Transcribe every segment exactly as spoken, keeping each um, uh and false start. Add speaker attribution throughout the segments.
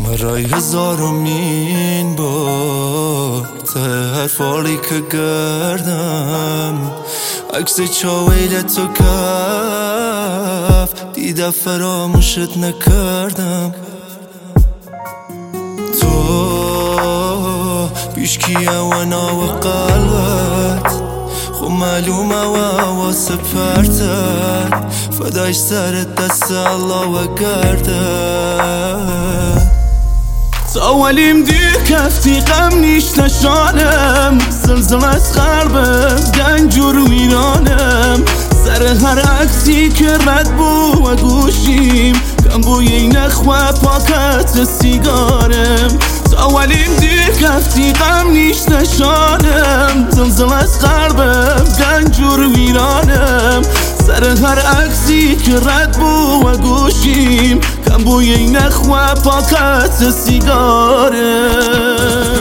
Speaker 1: مرای هزارمین بار ته هر فالی که گردم عکس چاویل تو کف دیده فراموشت نکردم. تو پیشکیه و ناو قلبت خو معلومه و واسه پرتت فداش سرت دست الله و گردت.
Speaker 2: تا ولیم دیر کفتی غم نیش نشانم زلزلت خربم گنجور ویرانم سر هر عکسی که رد بو و گوشیم کم بوی نخواه پاکت سیگارم. تا ولیم دیر کفتی غم نیش نشانم زلزلت خربم گنجور ویرانم سر هر عکسی که رد بو و گوشیم کم بوی نخواه پاکت سیگارم.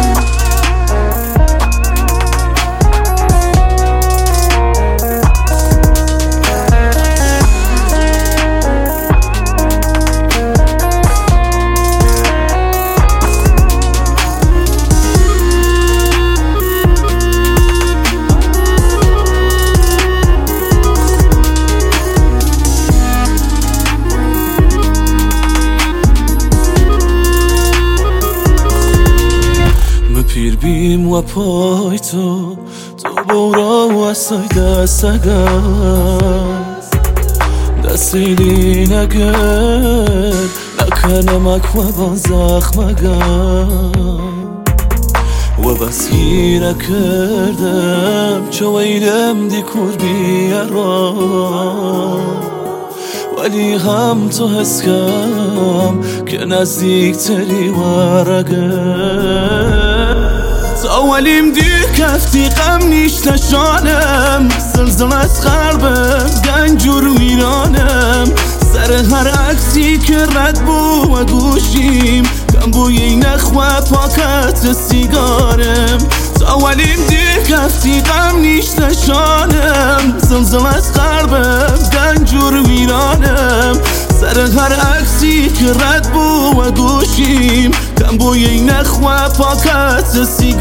Speaker 2: پیر بیم و پای تو تو بورا و سای دست اگست دست ایلی نگر نکنمک و با زخم اگر و بس گیره کردم چو ویلم دی کور بیارا ولی هم تو حس کم که نزدیک تری ورگه. تا ولیم دیر کفتی غم نیش نشانم زلزلت خربم گنجور ویرانم سر هر عکسی که رد بو و گوشیم کم بوی نخواه پاکت سیگارم. تا ولیم دیر کفتی غم نیش نشانم زلزلت خربم گنجور ویرانم سر هر عکسی که رد بو و گوشیم کم بوی نخواه پاکت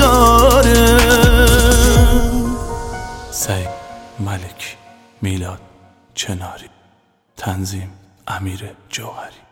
Speaker 2: سیگارم.
Speaker 3: سعید ملکی، میلاد چناری، تنظیم امیر جوهری.